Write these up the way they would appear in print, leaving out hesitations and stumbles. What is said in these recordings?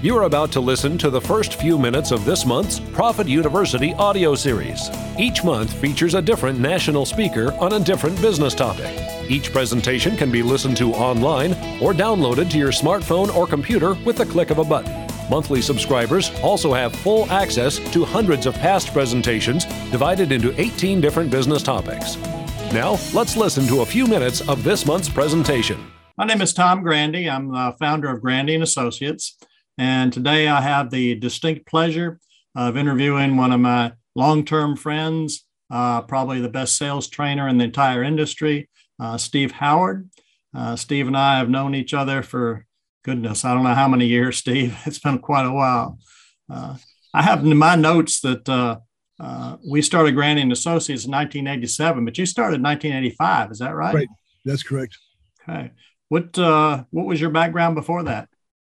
You're about to listen to the first few minutes of this month's Profit University audio series. Each month features a different national speaker on a different business topic. Each presentation can be listened to online or downloaded to your smartphone or computer with the click of a button. Monthly subscribers also have full access to hundreds of past presentations divided into 18 different business topics. Now, let's listen to a few minutes of this month's presentation. My name is Tom Grandy. I'm the founder of Grandy & Associates. And today I have the distinct pleasure of interviewing one of my long-term friends, probably the best sales trainer in the entire industry, Steve Howard. Steve and I have known each other for, goodness, I don't know how many years, Steve. It's been quite a while. I have in my notes that we started Grandy & Associates in 1987, but you started in 1985. Is that right? Right. That's correct. Okay. What was your background before that?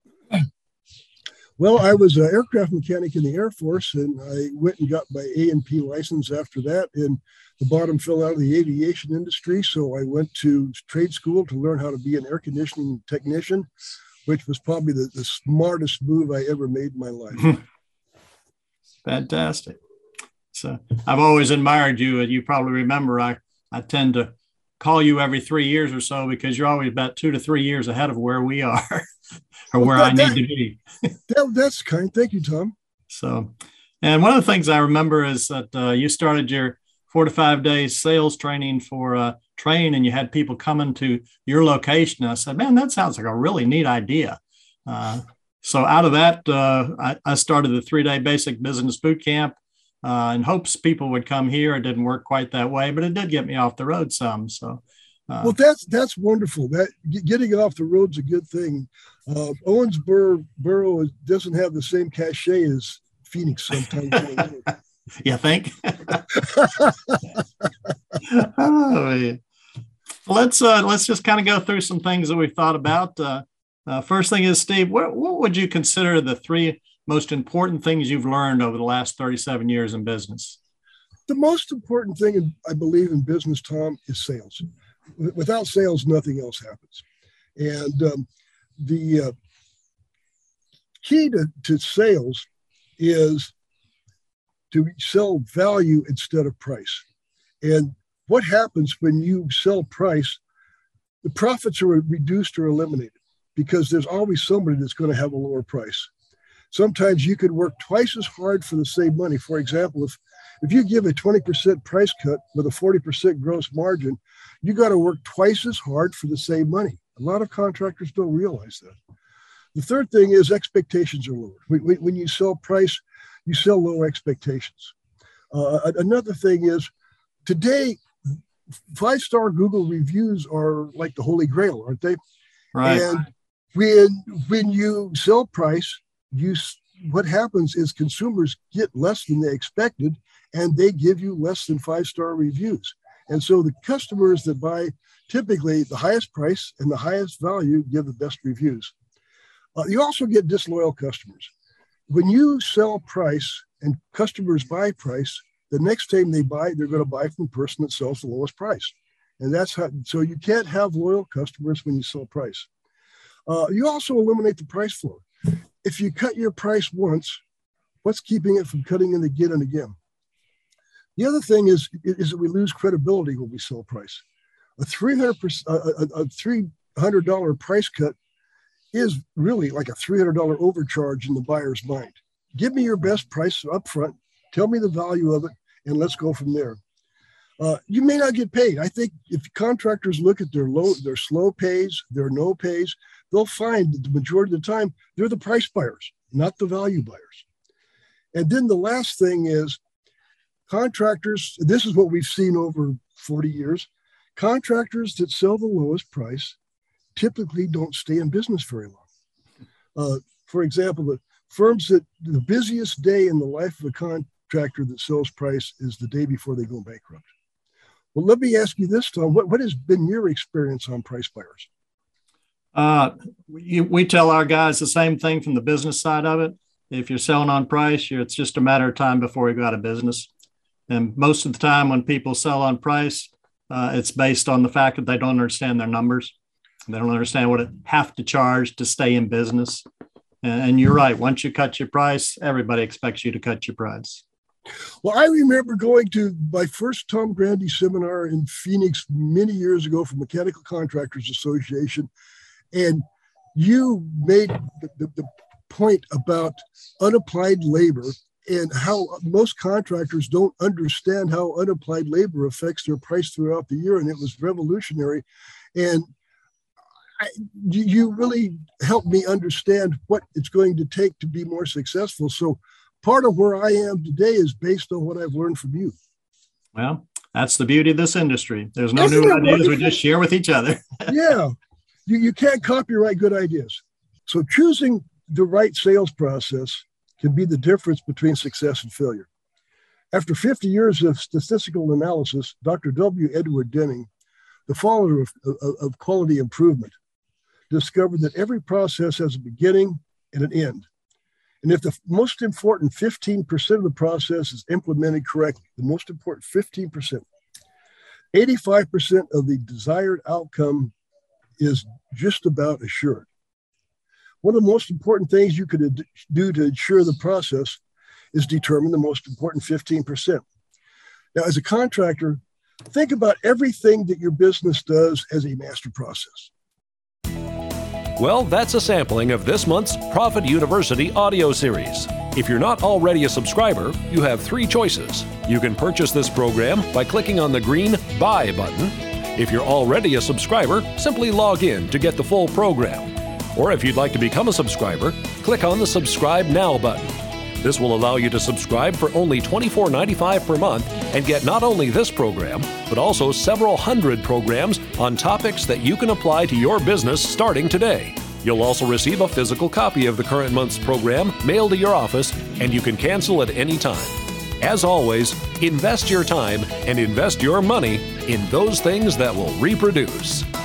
Well, I was an aircraft mechanic in the Air Force, and I went and got my A&P license after that, and the bottom fell out of the aviation industry. So I went to trade school to learn how to be an air conditioning technician, which was probably the smartest move I ever made in my life. Fantastic. So I've always admired you, and you probably remember I tend to call you every 3 years or so because you're always about 2 to 3 years ahead of where we are or where I need to be. That's kind. Thank you, Tom. So, and one of the things I remember is that you started your 4 to 5 days sales training for Train, and you had people coming to your location. I said, man, that sounds like a really neat idea. So out of that, I started the 3-day basic business boot camp. In hopes people would come here. It didn't work quite that way, but it did get me off the road some. So, well, that's wonderful. That getting it off the road's a good thing. Owensboro doesn't have the same cachet as Phoenix sometimes. You think? Oh, yeah. Let's just kind of go through some things that we've thought about. First thing is, Steve, what would you consider the 3 most important things you've learned over the last 37 years in business? The most important thing, I believe, in business, Tom, is sales. Without sales, nothing else happens. And the key to sales is to sell value instead of price. And what happens when you sell price, the profits are reduced or eliminated because there's always somebody that's going to have a lower price. Sometimes you could work twice as hard for the same money. For example, if you give a 20% price cut with a 40% gross margin, you got to work twice as hard for the same money. A lot of contractors don't realize that. The third thing is expectations are lower. When you sell price, you sell low expectations. Another thing is today, 5-star Google reviews are like the holy grail, aren't they? Right. And when you sell price, what happens is consumers get less than they expected, and they give you less than 5-star reviews. And so the customers that buy typically the highest price and the highest value give the best reviews. You also get disloyal customers. When you sell price and customers buy price, the next time they buy, they're going to buy from the person that sells the lowest price. And that's how, so you can't have loyal customers when you sell price. You also eliminate the price floor. If you cut your price once, what's keeping it from cutting it again and again? The other thing is that we lose credibility when we sell price. A $300 price cut is really like a $300 overcharge in the buyer's mind. Give me your best price up front, tell me the value of it, and let's go from there. You may not get paid. I think if contractors look at their slow pays, their no pays, they'll find that the majority of the time, they're the price buyers, not the value buyers. And then the last thing is contractors, this is what we've seen over 40 years, contractors that sell the lowest price typically don't stay in business very long. For example, the firms that the busiest day in the life of a contractor that sells price is the day before they go bankrupt. Well, let me ask you this, Tom. What has been your experience on price buyers? We tell our guys the same thing from the business side of it. If you're selling on price, it's just a matter of time before you go out of business. And most of the time when people sell on price, it's based on the fact that they don't understand their numbers. They don't understand what it have to charge to stay in business. And you're right. Once you cut your price, everybody expects you to cut your price. Well, I remember going to my first Tom Grandy seminar in Phoenix many years ago for Mechanical Contractors Association. And you made the point about unapplied labor and how most contractors don't understand how unapplied labor affects their price throughout the year. And it was revolutionary. And you really helped me understand what it's going to take to be more successful. So part of where I am today is based on what I've learned from you. Well, that's the beauty of this industry. There's no new ideas. We just share with each other. Yeah. You can't copyright good ideas. So choosing the right sales process can be the difference between success and failure. After 50 years of statistical analysis, Dr. W. Edward Deming, the founder of quality improvement, discovered that every process has a beginning and an end. And if the most important 15% of the process is implemented correctly, the most important 15%, 85% of the desired outcome is just about assured. One of the most important things you could do to ensure the process is determine the most important 15%. Now, as a contractor, think about everything that your business does as a master process. Well, that's a sampling of this month's Profit University audio series. If you're not already a subscriber, you have 3 choices. You can purchase this program by clicking on the green Buy button. If you're already a subscriber, simply log in to get the full program. Or if you'd like to become a subscriber, click on the Subscribe Now button. This will allow you to subscribe for only $24.95 per month and get not only this program, but also several hundred programs on topics that you can apply to your business starting today. You'll also receive a physical copy of the current month's program mailed to your office, and you can cancel at any time. As always, invest your time and invest your money in those things that will reproduce.